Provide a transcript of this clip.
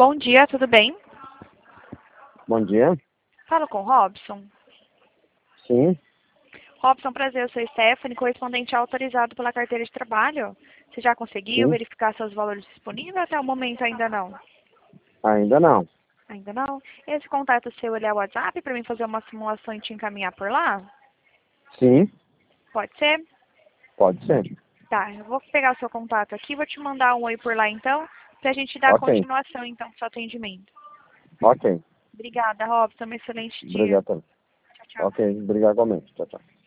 Bom dia, tudo bem? Bom dia. Falo com o Robson. Sim, Robson, prazer, eu sou Stephanie, correspondente autorizado pela carteira de trabalho. Você já conseguiu sim. verificar seus valores disponíveis? Até o momento ainda não. Ainda não. Ainda não? Esse contato seu, ele é o WhatsApp para mim fazer uma simulação e te encaminhar por lá? Sim, Pode ser? pode ser. Tá, eu vou pegar o seu contato aqui, vou te mandar um oi por lá então, pra gente dar Ok, continuação então do seu atendimento. ok. Obrigada, Robson, um excelente dia. Obrigado. Tchau, tchau. Ok, obrigado igualmente. Tchau, tchau.